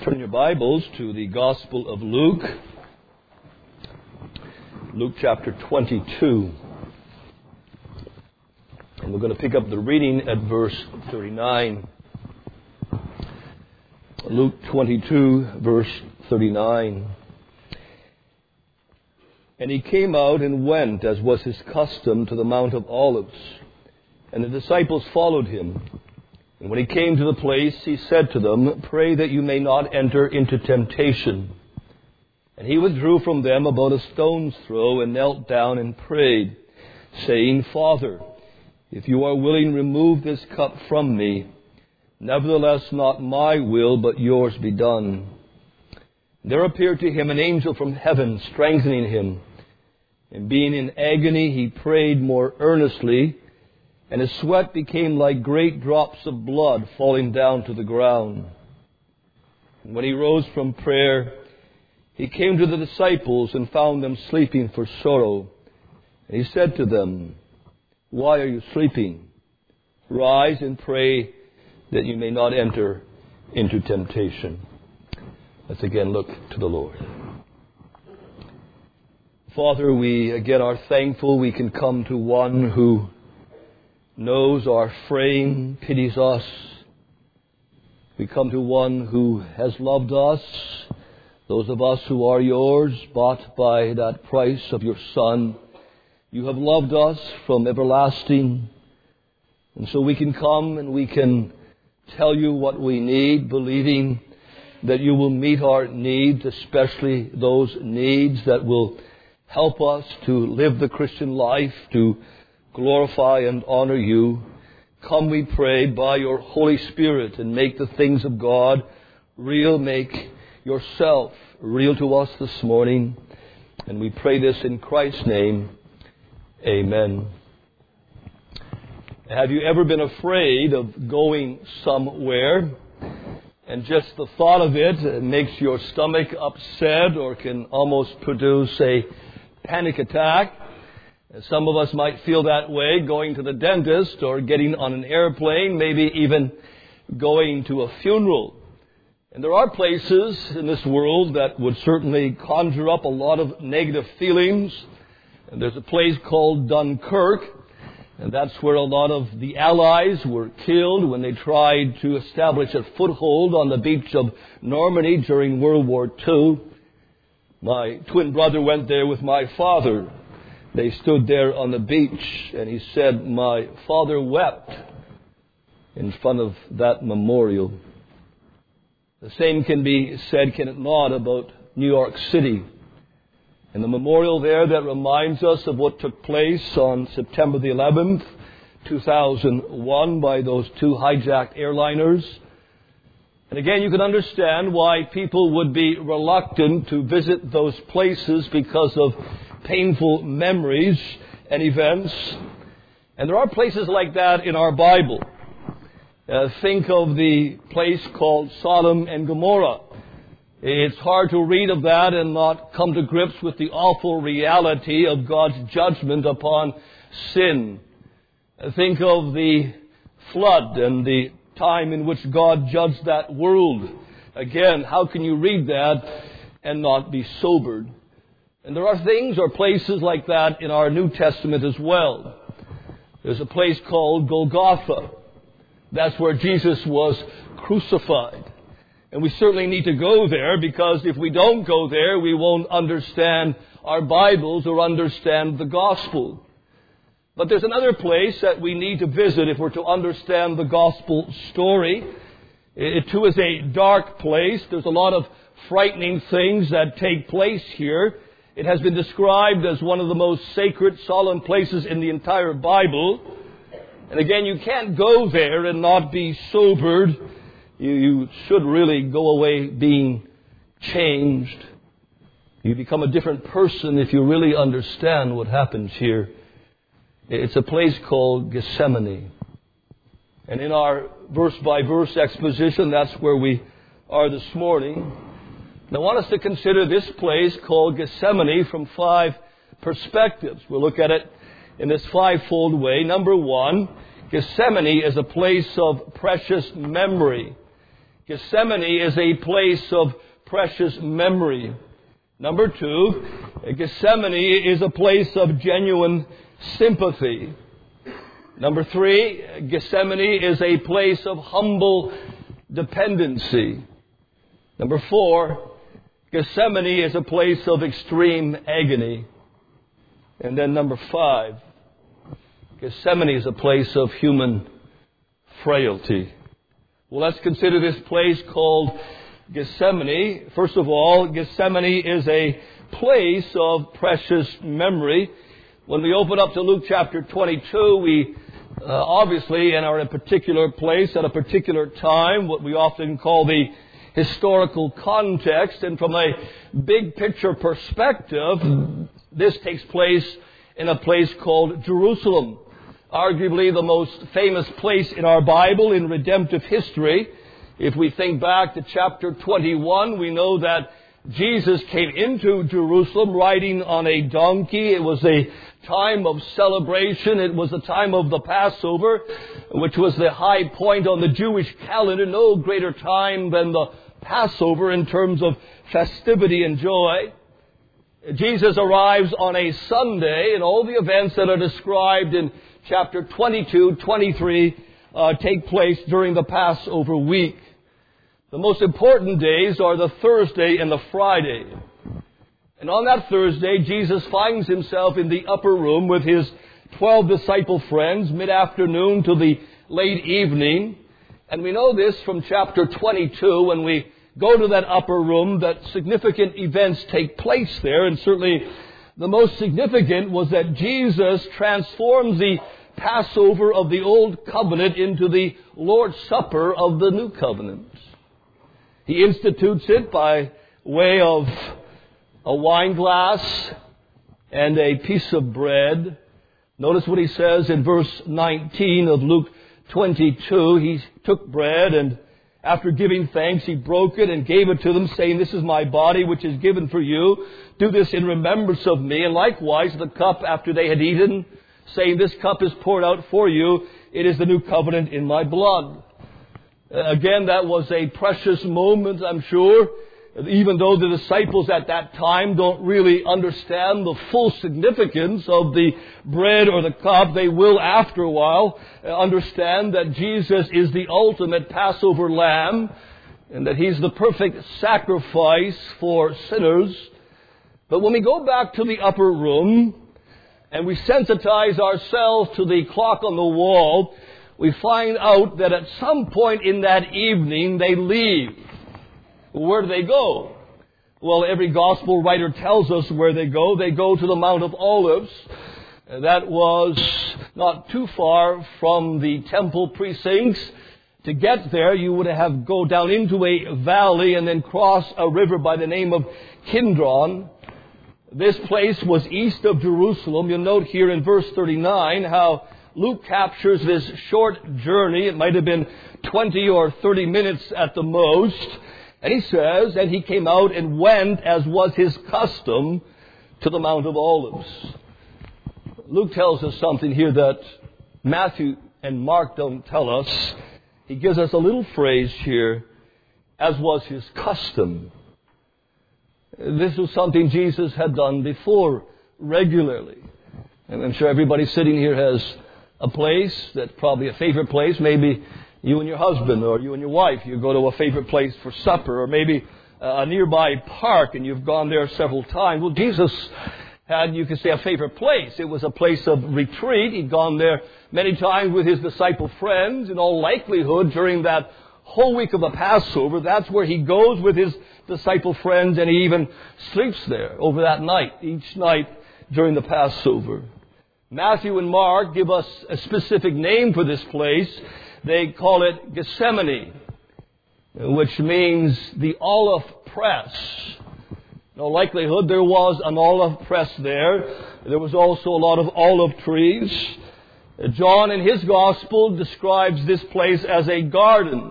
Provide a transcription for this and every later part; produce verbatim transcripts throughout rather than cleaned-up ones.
Turn your Bibles to the Gospel of Luke, Luke chapter twenty-two. And we're going to pick up the reading at verse thirty-nine. Luke twenty-two, verse thirty-nine. And he came out and went, as was his custom, to the Mount of Olives. And the disciples followed him. And when he came to the place, he said to them, "Pray that you may not enter into temptation." And he withdrew from them about a stone's throw and knelt down and prayed, saying, "Father, if you are willing, remove this cup from me. Nevertheless, not my will, but yours be done." There appeared to him an angel from heaven, strengthening him. And being in agony, he prayed more earnestly, and his sweat became like great drops of blood falling down to the ground. And when he rose from prayer, he came to the disciples and found them sleeping for sorrow. And he said to them, "Why are you sleeping? Rise and pray that you may not enter into temptation." Let's again look to the Lord. Father, we again are thankful we can come to one who knows our frame, pities us. We come to one who has loved us, those of us who are yours, bought by that price of your Son. You have loved us from everlasting. And so we can come and we can tell you what we need, believing that you will meet our needs, especially those needs that will help us to live the Christian life, to glorify and honor you. Come, we pray, by your Holy Spirit, and make the things of God real. Make yourself real to us this morning. And we pray this in Christ's name. Amen. Have you ever been afraid of going somewhere, and just the thought of it makes your stomach upset or can almost produce a panic attack? Some of us might feel that way going to the dentist or getting on an airplane, maybe even going to a funeral. And there are places in this world that would certainly conjure up a lot of negative feelings. And there's a place called Dunkirk, and that's where a lot of the Allies were killed when they tried to establish a foothold on the beach of Normandy during World War Two. My twin brother went there with my father. They stood there on the beach, and he said, "My father wept in front of that memorial." The same can be said, can it not, about New York City, and the memorial there that reminds us of what took place on September the eleventh, two thousand one, by those two hijacked airliners. And again, you can understand why people would be reluctant to visit those places because of painful memories and events. And there are places like that in our Bible. Uh, think of the place called Sodom and Gomorrah. It's hard to read of that and not come to grips with the awful reality of God's judgment upon sin. Uh, think of the flood and the time in which God judged that world. Again, how can you read that and not be sobered? And there are things or places like that in our New Testament as well. There's a place called Golgotha. That's where Jesus was crucified. And we certainly need to go there, because if we don't go there, we won't understand our Bibles or understand the gospel. But there's another place that we need to visit if we're to understand the gospel story. It too is a dark place. There's a lot of frightening things that take place here. It has been described as one of the most sacred, solemn places in the entire Bible. And again, you can't go there and not be sobered. You, you should really go away being changed. You become a different person if you really understand what happens here. It's a place called Gethsemane. And in our verse-by-verse exposition, that's where we are this morning. And I want us to consider this place called Gethsemane from five perspectives. We'll look at it in this fivefold way. Number one, Gethsemane is a place of precious memory. Gethsemane is a place of precious memory. Number two, Gethsemane is a place of genuine sympathy. Number three, Gethsemane is a place of humble dependency. Number four, Gethsemane is a place of extreme agony. And then number five, Gethsemane is a place of human frailty. Well, let's consider this place called Gethsemane. First of all, Gethsemane is a place of precious memory. When we open up to Luke chapter twenty-two, we uh, obviously are in a particular place at a particular time, what we often call the historical context. And from a big picture perspective, this takes place in a place called Jerusalem, arguably the most famous place in our Bible in redemptive history. If we think back to chapter twenty-one, we know that Jesus came into Jerusalem riding on a donkey. It was a time of celebration. It was the time of the Passover, which was the high point on the Jewish calendar. No greater time than the Passover in terms of festivity and joy. Jesus arrives on a Sunday, and all the events that are described in chapter twenty-two, twenty-three uh, take place during the Passover week. The most important days are the Thursday and the Friday. And on that Thursday, Jesus finds himself in the upper room with his twelve disciple friends, mid-afternoon to the late evening. And we know this from chapter twenty-two, when we go to that upper room, that significant events take place there. And certainly the most significant was that Jesus transforms the Passover of the Old Covenant into the Lord's Supper of the New Covenant. He institutes it by way of a wine glass and a piece of bread. Notice what he says in verse nineteen of Luke twenty-two. He took bread, and after giving thanks, he broke it and gave it to them, saying, "This is my body, which is given for you. Do this in remembrance of me." And likewise, the cup after they had eaten, saying, "This cup is poured out for you. It is the new covenant in my blood." Again, that was a precious moment, I'm sure. Even though the disciples at that time don't really understand the full significance of the bread or the cup, they will after a while understand that Jesus is the ultimate Passover lamb and that he's the perfect sacrifice for sinners. But when we go back to the upper room and we sensitize ourselves to the clock on the wall, we find out that at some point in that evening they leave. Where do they go? Well, every gospel writer tells us where they go. They go to the Mount of Olives. That was not too far from the temple precincts. To get there, you would have go down into a valley and then cross a river by the name of Kidron. This place was east of Jerusalem. You'll note here in verse thirty-nine how Luke captures this short journey. It might have been twenty or thirty minutes at the most. And he says, "And he came out and went, as was his custom, to the Mount of Olives." Luke tells us something here that Matthew and Mark don't tell us. He gives us a little phrase here, "as was his custom." This was something Jesus had done before regularly. And I'm sure everybody sitting here has a place that's probably a favorite place. Maybe you and your husband or you and your wife, you go to a favorite place for supper, or maybe a nearby park and you've gone there several times. Well, Jesus had, you could say, a favorite place. It was a place of retreat. He'd gone there many times with his disciple friends. In all likelihood, during that whole week of the Passover, that's where he goes with his disciple friends, and he even sleeps there over that night, each night during the Passover. Matthew and Mark give us a specific name for this place. They call it Gethsemane, which means the olive press. No likelihood there was an olive press there. There was also a lot of olive trees. John in his gospel describes this place as a garden.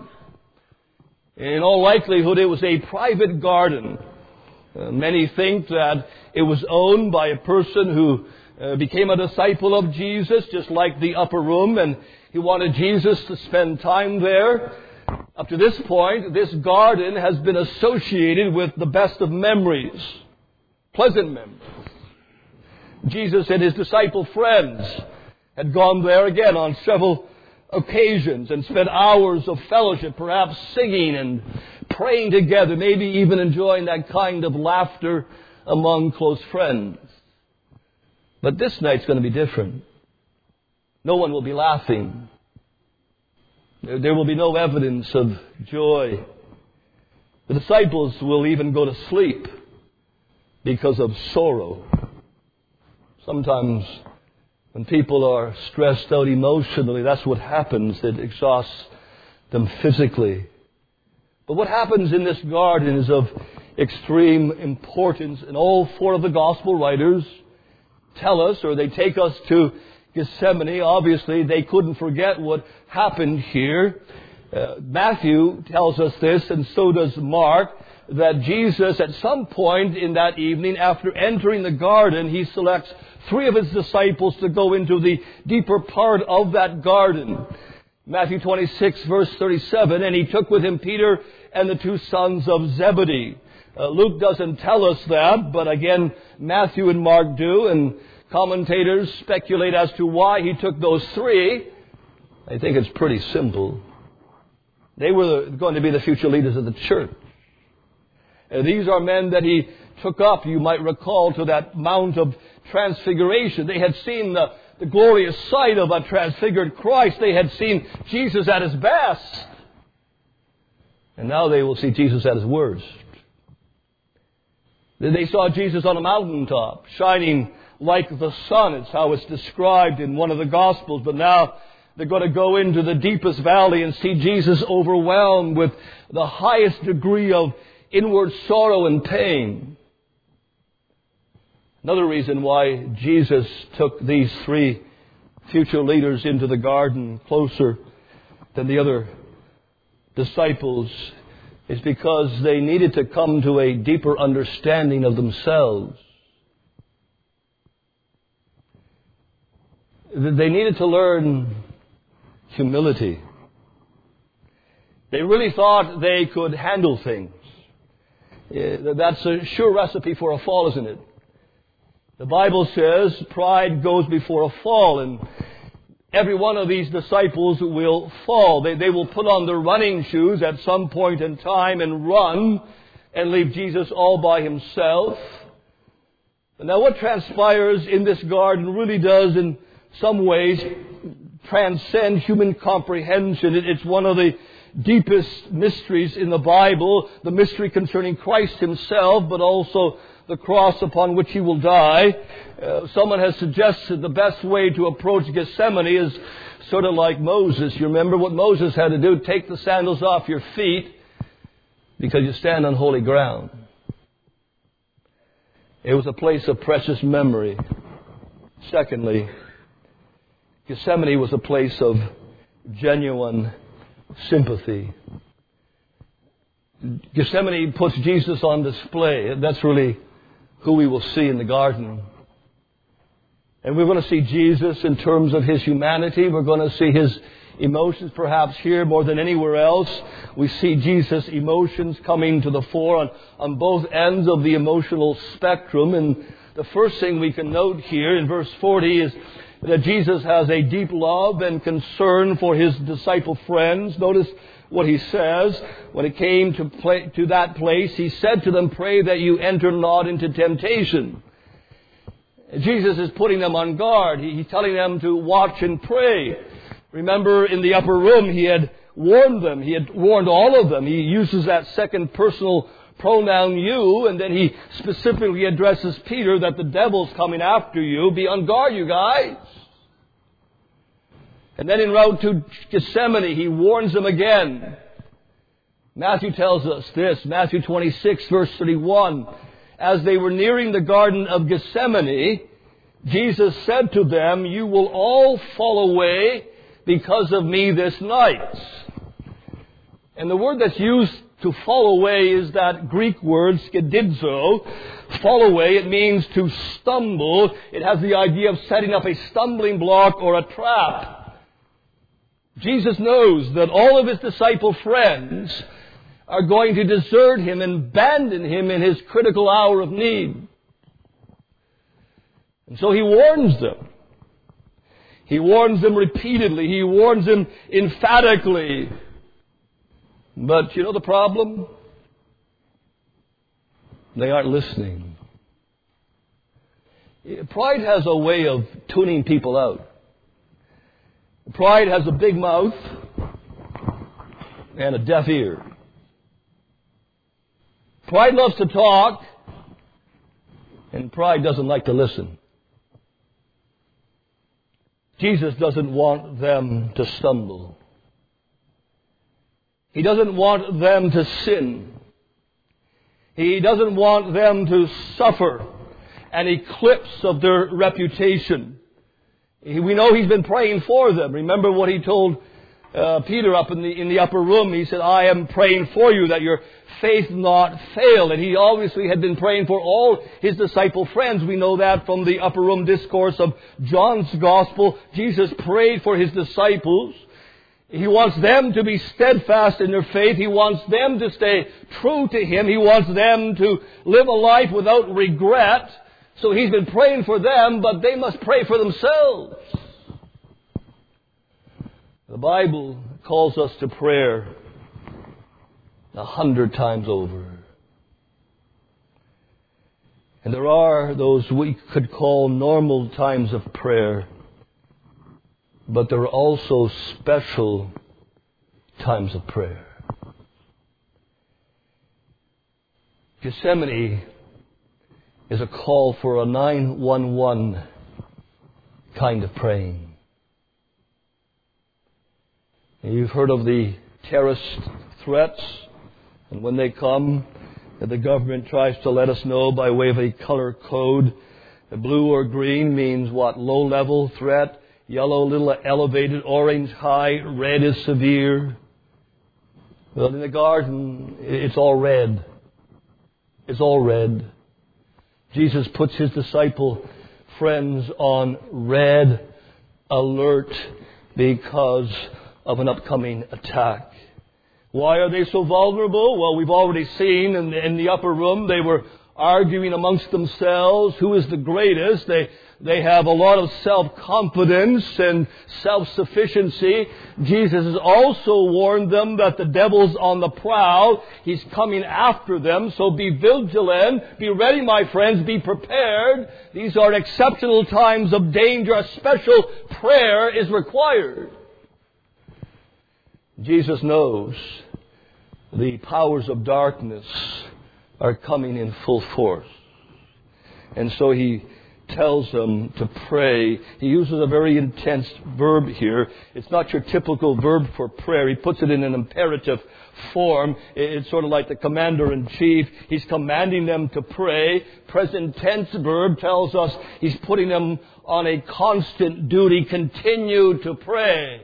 In all likelihood it was a private garden. Uh, many think that it was owned by a person who uh, became a disciple of Jesus, just like the upper room, and he wanted Jesus to spend time there. Up to this point, this garden has been associated with the best of memories, pleasant memories. Jesus and his disciple friends had gone there again on several occasions and spent hours of fellowship, perhaps singing and praying together, maybe even enjoying that kind of laughter among close friends. But this night's going to be different. No one will be laughing. There will be no evidence of joy. The disciples will even go to sleep because of sorrow. Sometimes when people are stressed out emotionally, that's what happens. It exhausts them physically. But what happens in this garden is of extreme importance. And all four of the gospel writers tell us, or they take us to Gethsemane. Obviously, they couldn't forget what happened here. Uh, Matthew tells us this, and so does Mark, that Jesus, at some point in that evening, after entering the garden, he selects three of his disciples to go into the deeper part of that garden. Matthew twenty-six, verse thirty-seven, and he took with him Peter and the two sons of Zebedee. Uh, Luke doesn't tell us that, but again, Matthew and Mark do, and commentators speculate as to why he took those three. I think it's pretty simple. They were going to be the future leaders of the church. And these are men that he took up, you might recall, to that Mount of Transfiguration. They had seen the, the glorious sight of a transfigured Christ. They had seen Jesus at his best. And now they will see Jesus at his worst. They saw Jesus on a mountaintop, shining like the sun. It's how it's described in one of the Gospels. But now they're going to go into the deepest valley and see Jesus overwhelmed with the highest degree of inward sorrow and pain. Another reason why Jesus took these three future leaders into the garden closer than the other disciples is because they needed to come to a deeper understanding of themselves. They needed to learn humility. They really thought they could handle things. That's a sure recipe for a fall, isn't it? The Bible says pride goes before a fall, and every one of these disciples will fall. They, they will put on their running shoes at some point in time and run and leave Jesus all by himself. And now what transpires in this garden really does in some ways transcend human comprehension. It, it's one of the deepest mysteries in the Bible, the mystery concerning Christ himself, but also the cross upon which he will die. Uh, someone has suggested the best way to approach Gethsemane is sort of like Moses. You remember what Moses had to do? Take the sandals off your feet because you stand on holy ground. It was a place of precious memory. Secondly, Gethsemane was a place of genuine sympathy. Gethsemane puts Jesus on display. That's really who we will see in the garden. And we're going to see Jesus in terms of his humanity. We're going to see his emotions perhaps here more than anywhere else. We see Jesus' emotions coming to the fore on, on both ends of the emotional spectrum. And the first thing we can note here in verse forty is that Jesus has a deep love and concern for his disciple friends. Notice what he says. When it came to, play, to that place, he said to them, "Pray that you enter not into temptation." Jesus is putting them on guard. He, he's telling them to watch and pray. Remember, in the upper room, he had warned them. He had warned all of them. He uses that second personal pronoun you, and then he specifically addresses Peter that the devil's coming after you. Be on guard, you guys. And then en route to Gethsemane, he warns them again. Matthew tells us this, Matthew twenty-six, verse thirty-one. As they were nearing the Garden of Gethsemane, Jesus said to them, "You will all fall away because of me this night." And the word that's used to fall away is that Greek word, skedidzo. Fall away, it means to stumble. It has the idea of setting up a stumbling block or a trap. Jesus knows that all of his disciple friends are going to desert him and abandon him in his critical hour of need. And so he warns them. He warns them repeatedly. He warns them emphatically. But you know the problem? They aren't listening. Pride has a way of tuning people out. Pride has a big mouth and a deaf ear. Pride loves to talk, and pride doesn't like to listen. Jesus doesn't want them to stumble. He doesn't want them to sin. He doesn't want them to suffer an eclipse of their reputation. We know he's been praying for them. Remember what he told uh, Peter up in the in the upper room. He said, I am praying for you that your faith not fail. And he obviously had been praying for all his disciple friends. We know that from the upper room discourse of John's Gospel. Jesus prayed for his disciples. He wants them to be steadfast in their faith. He wants them to stay true to him. He wants them to live a life without regret. So he's been praying for them, but they must pray for themselves. The Bible calls us to prayer a hundred times over. And there are those we could call normal times of prayer, but there are also special times of prayer. Gethsemane is a call for a nine one one kind of praying. You've heard of the terrorist threats, and when they come, the government tries to let us know by way of a color code. The blue or green means what? Low-level threat. Yellow, little elevated. Orange, high. Red is severe. Well, in the garden, it's all red. It's all red. Jesus puts his disciple friends on red alert because of an upcoming attack. Why are they so vulnerable? Well, we've already seen in the, in the upper room, they were arguing amongst themselves who is the greatest. They They have a lot of self-confidence and self-sufficiency. Jesus has also warned them that the devil's on the prowl. He's coming after them. So be vigilant. Be ready, my friends. Be prepared. These are exceptional times of danger. A special prayer is required. Jesus knows the powers of darkness are coming in full force. And so he tells them to pray. He uses a very intense verb here. It's not your typical verb for prayer. He puts it in an imperative form. It's sort of like the commander-in-chief. He's commanding them to pray. Present tense verb tells us he's putting them on a constant duty. Continue to pray.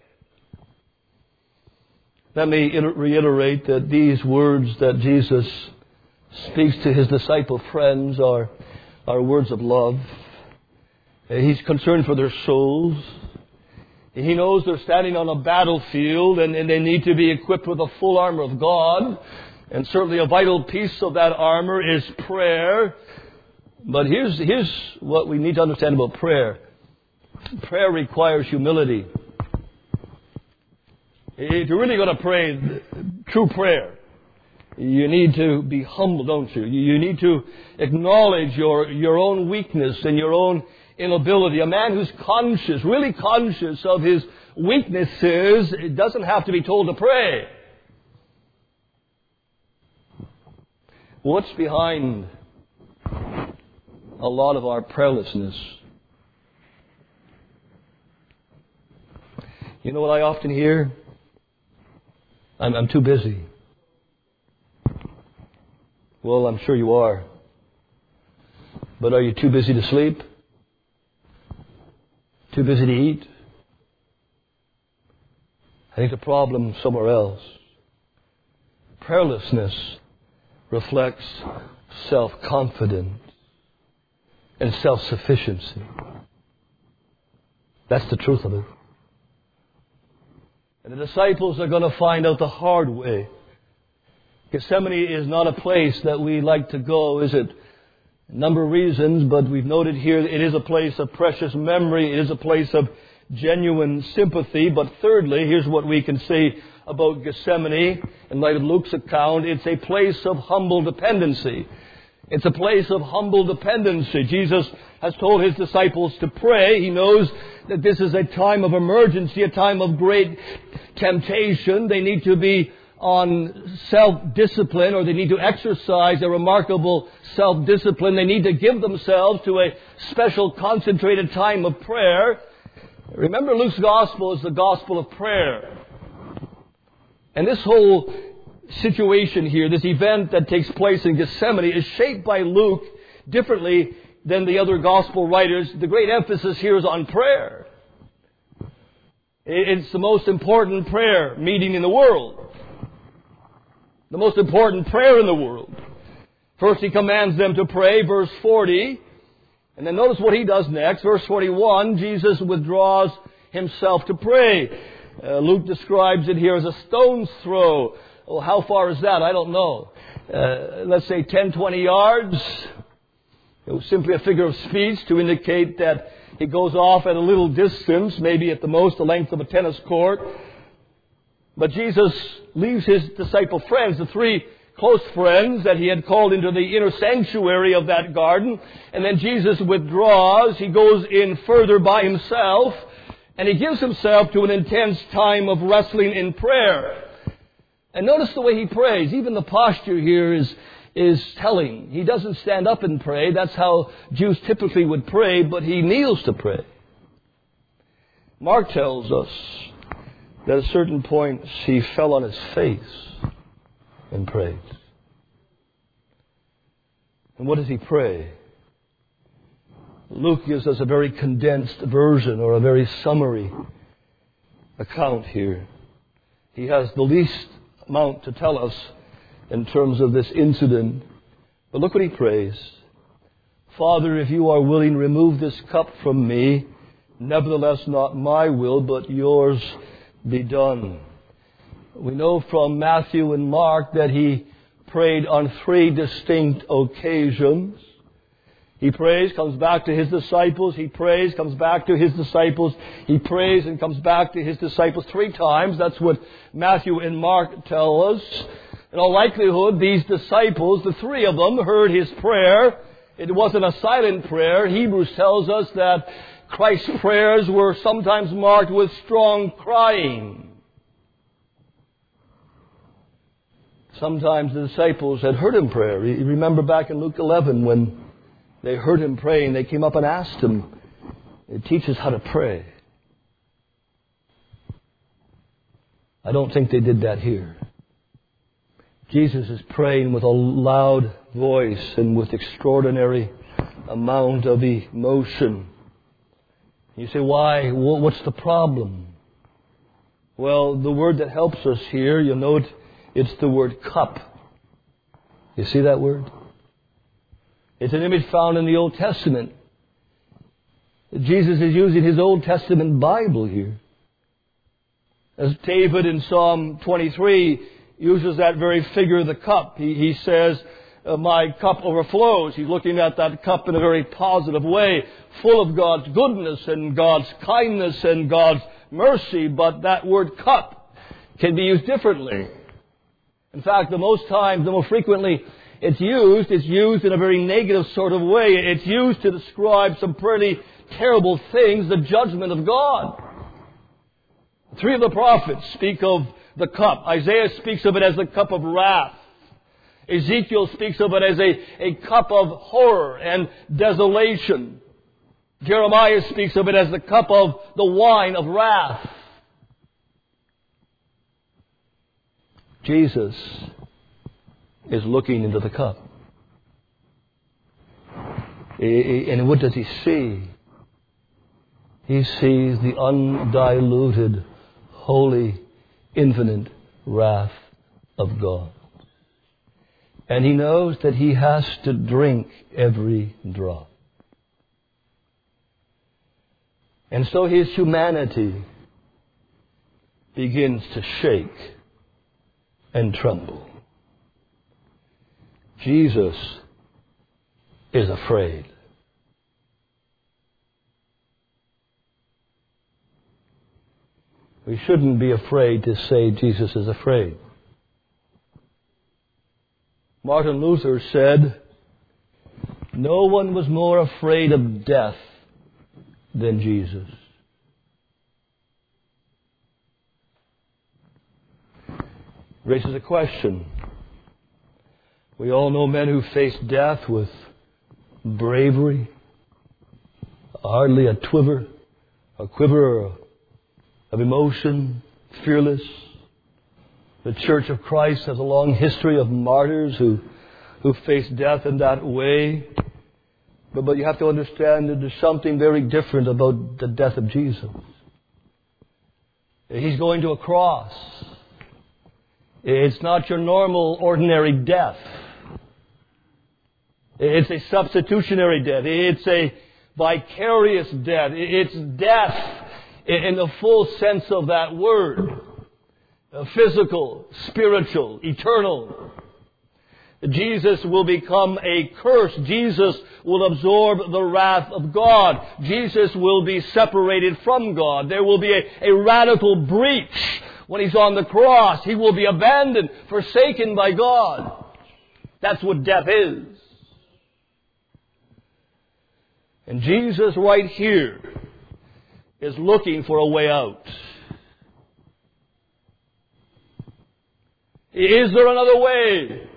Let me reiterate that these words that Jesus speaks to his disciple friends are are words of love. He's concerned for their souls. He knows they're standing on a battlefield and, and they need to be equipped with the full armor of God. And certainly a vital piece of that armor is prayer. But here's, here's what we need to understand about prayer. Prayer requires humility. If you're really going to pray true prayer, you need to be humble, don't you? You need to acknowledge your, your own weakness and your own inability. A man who's conscious, really conscious of his weaknesses, it doesn't have to be told to pray. What's behind a lot of our prayerlessness? You know what I often hear? I'm, I'm too busy. Well, I'm sure you are. But are you too busy to sleep? Too busy to eat? I think the problem's somewhere else. Prayerlessness reflects self-confidence and self-sufficiency. That's the truth of it. And the disciples are going to find out the hard way. Gethsemane is not a place that we like to go, is it? A number of reasons, but we've noted here it is a place of precious memory. It is a place of genuine sympathy. But thirdly, here's what we can say about Gethsemane in light of Luke's account. It's a place of humble dependency. It's a place of humble dependency. Jesus has told His disciples to pray. He knows that this is a time of emergency, a time of great temptation. They need to be on self-discipline, or they need to exercise a remarkable self-discipline. They need to give themselves to a special concentrated time of prayer. Remember, Luke's gospel is the gospel of prayer. And this whole situation here, this event that takes place in Gethsemane, is shaped by Luke differently than the other gospel writers. The great emphasis here is on prayer. It's the most important prayer meeting in the world. The most important prayer in the world. First, He commands them to pray, verse forty. And then notice what He does next. Verse forty-one, Jesus withdraws Himself to pray. Uh, Luke describes it here as a stone's throw. Well, how far is that? I don't know. Uh, let's say ten, twenty yards. It was simply a figure of speech to indicate that He goes off at a little distance, maybe at the most the length of a tennis court. But Jesus leaves His disciple friends, the three close friends that He had called into the inner sanctuary of that garden. And then Jesus withdraws. He goes in further by Himself. And He gives Himself to an intense time of wrestling in prayer. And notice the way He prays. Even the posture here is, is telling. He doesn't stand up and pray. That's how Jews typically would pray, but He kneels to pray. Mark tells us that at certain points He fell on His face and prayed. And what does He pray? Luke gives us a very condensed version, or a very summary account here. He has the least amount to tell us in terms of this incident. But look what He prays. Father, if You are willing, remove this cup from me. Nevertheless, not my will, but Yours be done. We know from Matthew and Mark that He prayed on three distinct occasions. He prays, comes back to His disciples. He prays, comes back to His disciples. He prays and comes back to His disciples three times. That's what Matthew and Mark tell us. In all likelihood, these disciples, the three of them, heard His prayer. It wasn't a silent prayer. Hebrews tells us that Christ's prayers were sometimes marked with strong crying. Sometimes the disciples had heard Him pray. You remember back in Luke eleven when they heard Him praying, they came up and asked Him, teach us how to pray. I don't think they did that here. Jesus is praying with a loud voice and with extraordinary amount of emotion. You say, why? What's the problem? Well, the word that helps us here, you'll note it's the word cup. You see that word? It's an image found in the Old Testament. Jesus is using His Old Testament Bible here. As David in Psalm twenty-three uses that very figure of the cup. He, he says, uh, my cup overflows. He's looking at that cup in a very positive way, full of God's goodness and God's kindness and God's mercy. But that word cup can be used differently. In fact, the most times, the more frequently it's used, it's used in a very negative sort of way. It's used to describe some pretty terrible things, the judgment of God. Three of the prophets speak of the cup. Isaiah speaks of it as the cup of wrath. Ezekiel speaks of it as a, a cup of horror and desolation. Jeremiah speaks of it as the cup of the wine of wrath. Jesus is looking into the cup. And what does He see? He sees the undiluted, holy, infinite wrath of God. And He knows that He has to drink every drop. And so His humanity, begins to shake and tremble. Jesus is afraid. We shouldn't be afraid to say Jesus is afraid. Martin Luther said, no one was more afraid of death than Jesus. Raises a question. We all know men who face death with bravery, hardly a quiver, a quiver of emotion, fearless. The Church of Christ has a long history of martyrs who, who face death in that way. But, but you have to understand that there's something very different about the death of Jesus. He's going to a cross. It's not your normal, ordinary death. It's a substitutionary death. It's a vicarious death. It's death in the full sense of that word. Physical, spiritual, eternal. Jesus will become a curse. Jesus will absorb the wrath of God. Jesus will be separated from God. There will be a, a radical breach when He's on the cross. He will be abandoned, forsaken by God. That's what death is. And Jesus right here is looking for a way out. Is there another way?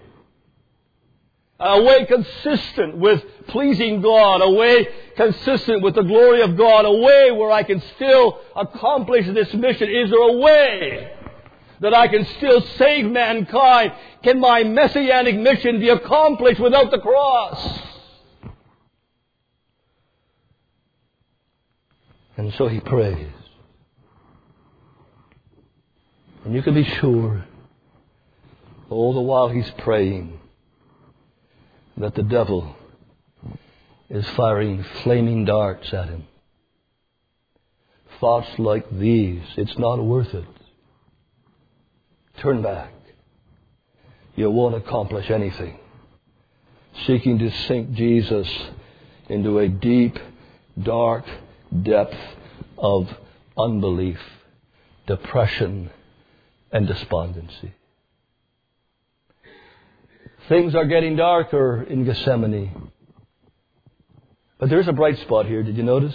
A way consistent with pleasing God, a way consistent with the glory of God, a way where I can still accomplish this mission. Is there a way that I can still save mankind? Can my messianic mission be accomplished without the cross? And so He prays. And you can be sure, all the while He's praying, that the devil is firing flaming darts at him. Thoughts like these: it's not worth it. Turn back. You won't accomplish anything. Seeking to sink Jesus into a deep, dark depth of unbelief, depression, and despondency. Things are getting darker in Gethsemane. But there's a bright spot here. Did you notice?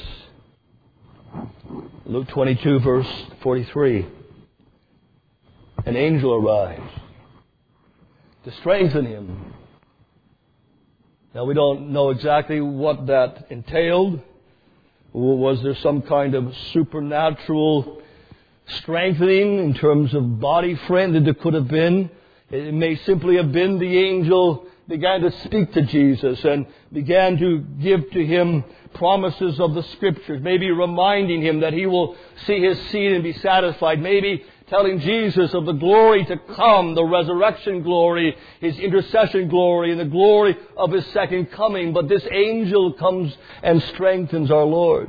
Luke twenty-two, verse forty-three. An angel arrives to strengthen him. Now, we don't know exactly what that entailed. Was there some kind of supernatural strengthening in terms of body frame that there could have been? It may simply have been the angel began to speak to Jesus and began to give to him promises of the Scriptures, maybe reminding him that he will see his seed and be satisfied, maybe telling Jesus of the glory to come, the resurrection glory, His intercession glory, and the glory of His second coming. But this angel comes and strengthens our Lord.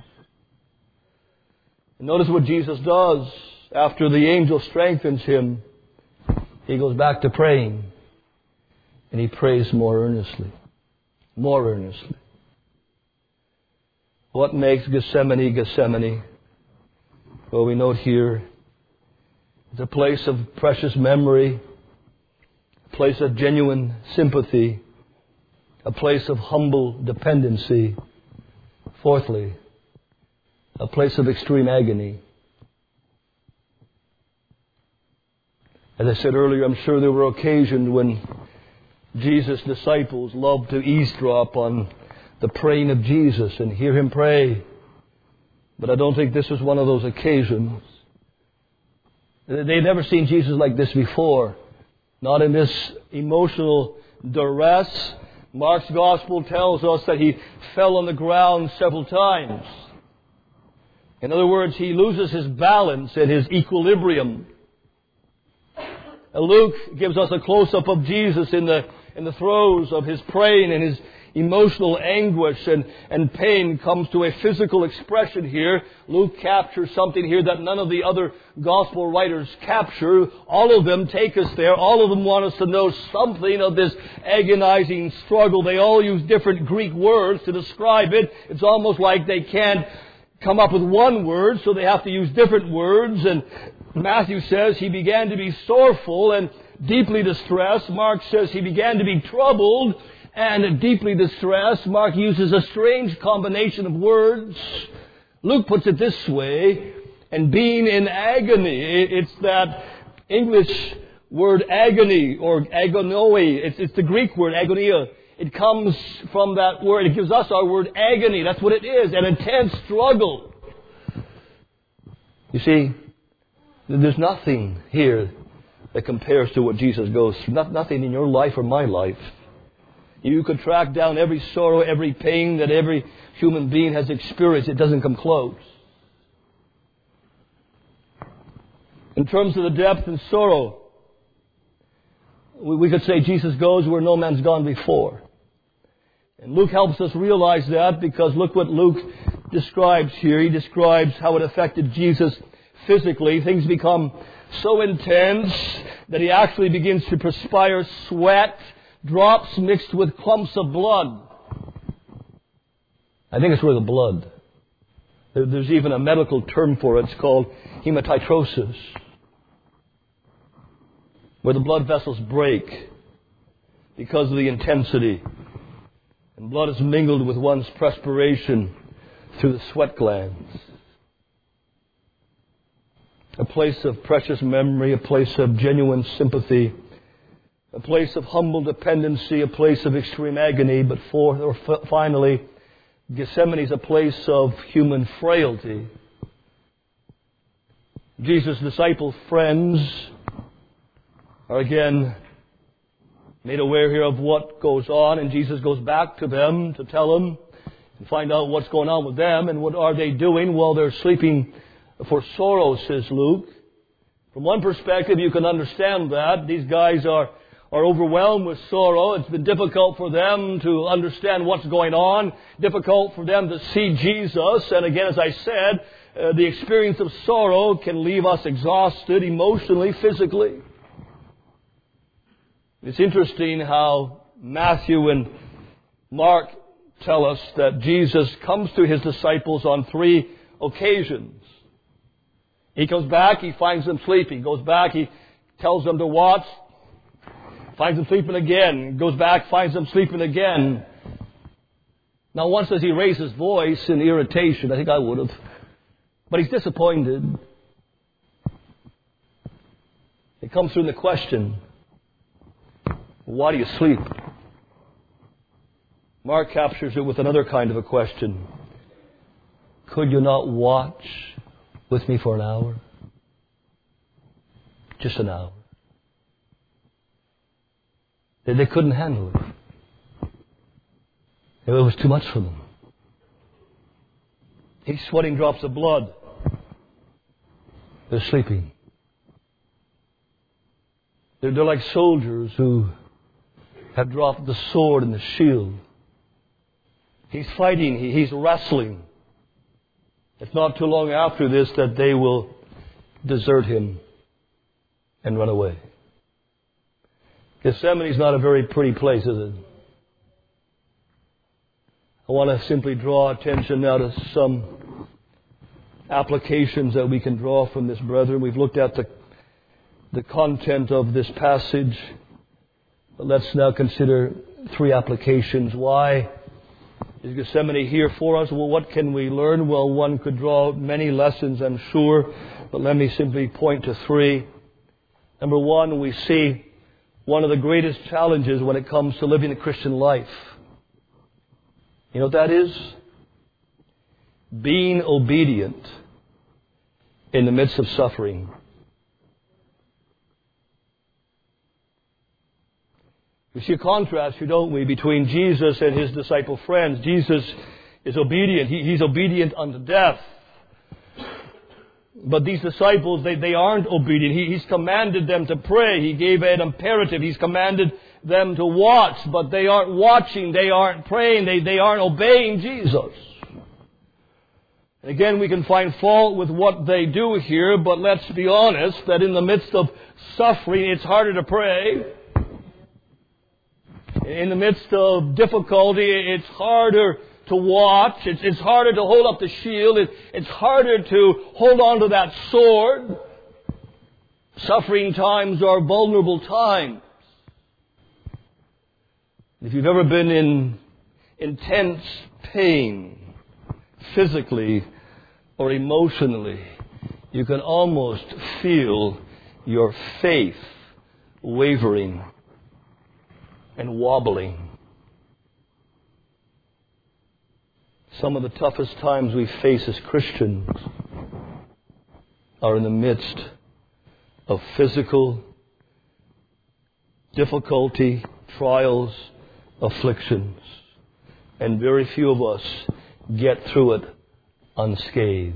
And notice what Jesus does after the angel strengthens him. He goes back to praying, and he prays more earnestly, more earnestly. What makes Gethsemane Gethsemane? Well, we note here, it's a place of precious memory, a place of genuine sympathy, a place of humble dependency. Fourthly, a place of extreme agony. As I said earlier, I'm sure there were occasions when Jesus' disciples loved to eavesdrop on the praying of Jesus and hear Him pray. But I don't think this was one of those occasions. They'd never seen Jesus like this before. Not in this emotional duress. Mark's Gospel tells us that He fell on the ground several times. In other words, He loses His balance and His equilibrium. Luke gives us a close-up of Jesus in the in the throes of His praying and His emotional anguish and, and pain comes to a physical expression here. Luke captures something here that none of the other gospel writers capture. All of them take us there. All of them want us to know something of this agonizing struggle. They all use different Greek words to describe it. It's almost like they can't come up with one word, so they have to use different words. And Matthew says he began to be sorrowful and deeply distressed. Mark says he began to be troubled and deeply distressed. Mark uses a strange combination of words. Luke puts it this way, and being in agony. It's that English word agony or agonoi. It's, it's the Greek word agonia. It comes from that word. It gives us our word agony. That's what it is, an intense struggle. You see, there's nothing here that compares to what Jesus goes through. Not, nothing in your life or my life. You could track down every sorrow, every pain that every human being has experienced. It doesn't come close. In terms of the depth and sorrow, we, we could say Jesus goes where no man's gone before. And Luke helps us realize that, because look what Luke describes here. He describes how it affected Jesus physically. Things become so intense that he actually begins to perspire sweat, drops mixed with clumps of blood. I think it's really the blood. There's even a medical term for it. It's called hematitrosis, where the blood vessels break because of the intensity. And blood is mingled with one's perspiration through the sweat glands. A place of precious memory, a place of genuine sympathy, a place of humble dependency, a place of extreme agony, but for, or f- finally, Gethsemane is a place of human frailty. Jesus' disciple friends are again made aware here of what goes on, and Jesus goes back to them to tell them and find out what's going on with them and what are they doing. Well, they're sleeping for sorrow, says Luke. From one perspective, you can understand that. These guys are, are overwhelmed with sorrow. It's been difficult for them to understand what's going on, difficult for them to see Jesus. And again, as I said, uh, the experience of sorrow can leave us exhausted emotionally, physically. It's interesting how Matthew and Mark tell us that Jesus comes to his disciples on three occasions. He comes back, he finds them sleeping. Goes back, he tells them to watch. Finds them sleeping again. Goes back, finds them sleeping again. Now once does he raise his voice in irritation? I think I would have. But he's disappointed. It comes through the question, why do you sleep? Mark captures it with another kind of a question. Could you not watch with me for an hour? Just an hour. They, they couldn't handle it. It was too much for them. He's sweating drops of blood. They're sleeping. They're, they're like soldiers who have dropped the sword and the shield. He's fighting. He, he's wrestling. It's not too long after this that they will desert him and run away. Gethsemane is not a very pretty place, is it? I want to simply draw attention now to some applications that we can draw from this, brethren. We've looked at the, the content of this passage. But let's now consider three applications. Why is Gethsemane here for us? Well, what can we learn? Well, one could draw many lessons, I'm sure. But let me simply point to three. Number one, we see one of the greatest challenges when it comes to living a Christian life. You know what that is? Being obedient in the midst of suffering. We see a contrast here, don't we, between Jesus and his disciple friends. Jesus is obedient. He, he's obedient unto death. But these disciples, they, they aren't obedient. He, he's commanded them to pray. He gave an imperative. He's commanded them to watch, but they aren't watching, they aren't praying, they, they aren't obeying Jesus. Again, we can find fault with what they do here, but let's be honest that in the midst of suffering, it's harder to pray. In the midst of difficulty, it's harder to watch. It's, it's harder to hold up the shield. It, it's harder to hold on to that sword. Suffering times are vulnerable times. If you've ever been in intense pain, physically or emotionally, you can almost feel your faith wavering and wobbling. Some of the toughest times we face as Christians are in the midst of physical difficulty, trials, afflictions. And very few of us get through it unscathed.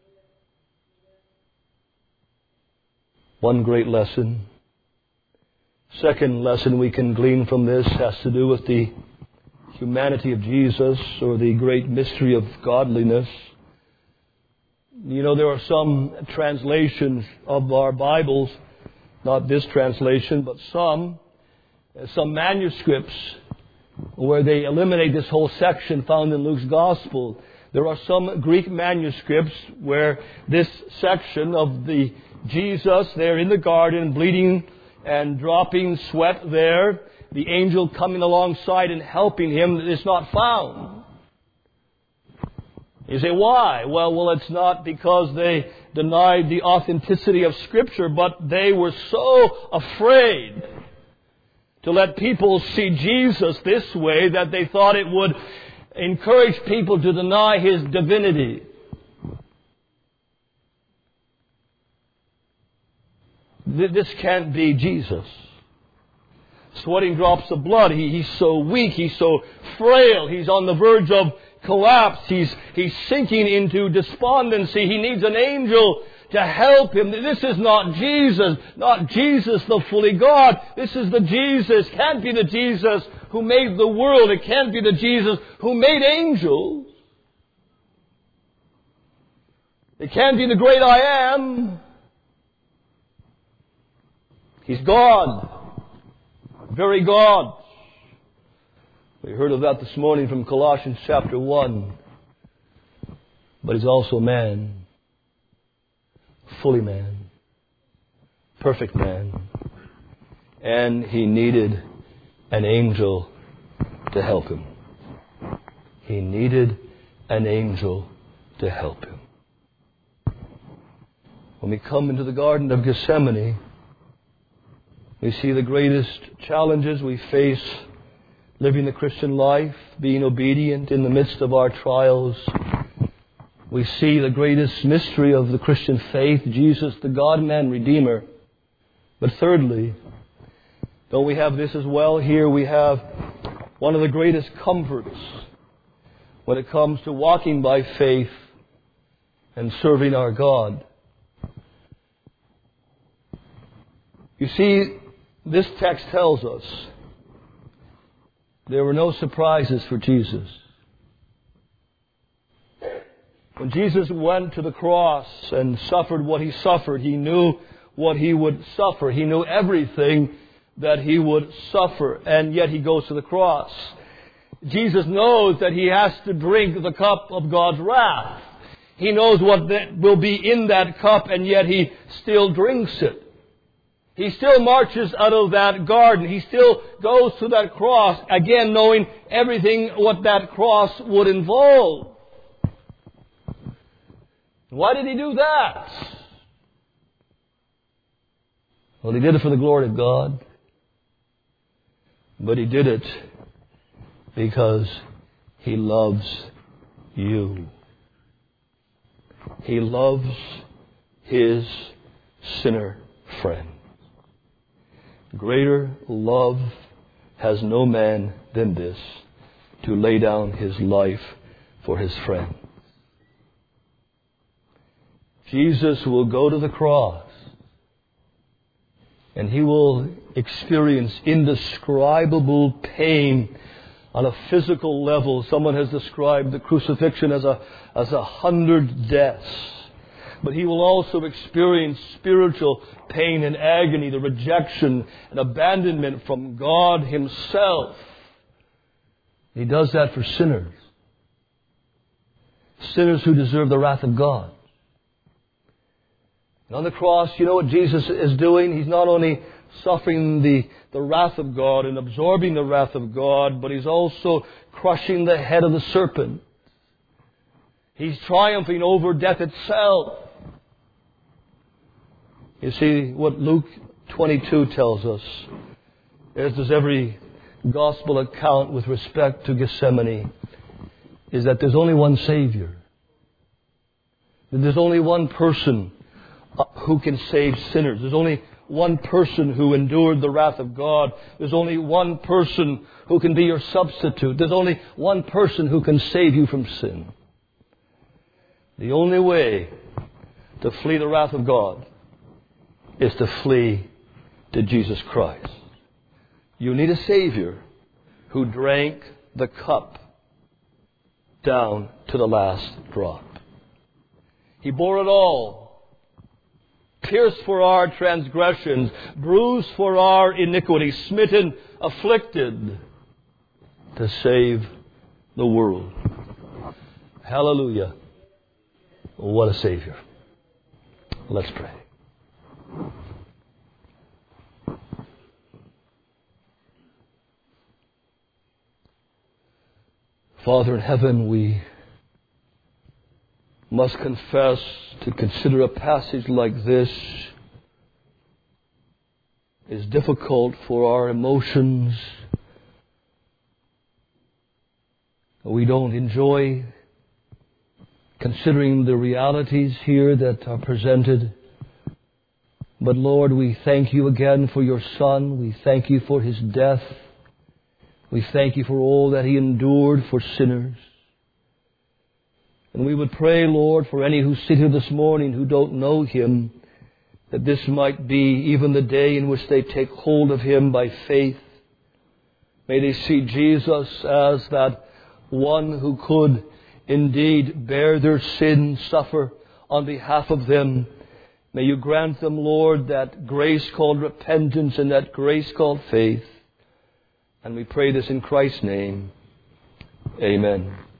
One great lesson. Second lesson we can glean from this has to do with the humanity of Jesus, or the great mystery of godliness. You know, there are some translations of our Bibles, not this translation, but some, some manuscripts where they eliminate this whole section found in Luke's Gospel. There are some Greek manuscripts where this section of the Jesus there in the garden, bleeding and dropping sweat there, the angel coming alongside and helping him, is not found. You say, why? Well, well, it's not because they denied the authenticity of Scripture, but they were so afraid to let people see Jesus this way that they thought it would encourage people to deny His divinity. This can't be Jesus. Sweating drops of blood. He, he's so weak. He's so frail. He's on the verge of collapse. He's, he's sinking into despondency. He needs an angel to help him. This is not Jesus. Not Jesus, the fully God. This is the Jesus. Can't be the Jesus who made the world. It can't be the Jesus who made angels. It can't be the great I am. He's God. Very God. We heard of that this morning from Colossians chapter one. But He's also man. Fully man. Perfect man. And He needed an angel to help Him. He needed an angel to help Him. When we come into the Garden of Gethsemane, we see the greatest challenges we face living the Christian life, being obedient in the midst of our trials. We see the greatest mystery of the Christian faith, Jesus, the God-man Redeemer. But thirdly, don't we have this as well? Here we have one of the greatest comforts when it comes to walking by faith and serving our God. You see, this text tells us there were no surprises for Jesus. When Jesus went to the cross and suffered what He suffered, He knew what He would suffer. He knew everything that He would suffer, and yet He goes to the cross. Jesus knows that He has to drink the cup of God's wrath. He knows what will be in that cup, and yet He still drinks it. He still marches out of that garden. He still goes to that cross, again knowing everything what that cross would involve. Why did He do that? Well, He did it for the glory of God. But He did it because He loves you. He loves His sinner friend. Greater love has no man than this, to lay down his life for his friend. Jesus will go to the cross And he will experience indescribable pain on a physical level. Someone has described the crucifixion as a, as a hundred deaths. But he will also experience spiritual pain and agony, the rejection and abandonment from God himself. He does that for sinners. Sinners who deserve the wrath of God. And on the cross, you know what Jesus is doing? He's not only suffering the, the wrath of God and absorbing the wrath of God, but he's also crushing the head of the serpent. He's triumphing over death itself. You see, what Luke twenty-two tells us, as does every gospel account with respect to Gethsemane, is that there's only one Savior. That there's only one person who can save sinners. There's only one person who endured the wrath of God. There's only one person who can be your substitute. There's only one person who can save you from sin. The only way to flee the wrath of God is to flee to Jesus Christ. You need a Savior who drank the cup down to the last drop. He bore it all, pierced for our transgressions, bruised for our iniquity, smitten, afflicted, to save the world. Hallelujah. What a Savior. Let's pray. Father in heaven, we must confess to consider a passage like this is difficult for our emotions. We don't enjoy considering the realities here that are presented. But Lord, we thank you again for your Son. We thank you for his death. We thank you for all that he endured for sinners. And we would pray, Lord, for any who sit here this morning who don't know him, that this might be even the day in which they take hold of him by faith. May they see Jesus as that one who could indeed bear their sin, suffer on behalf of them. May you grant them, Lord, that grace called repentance and that grace called faith. And we pray this in Christ's name. Amen.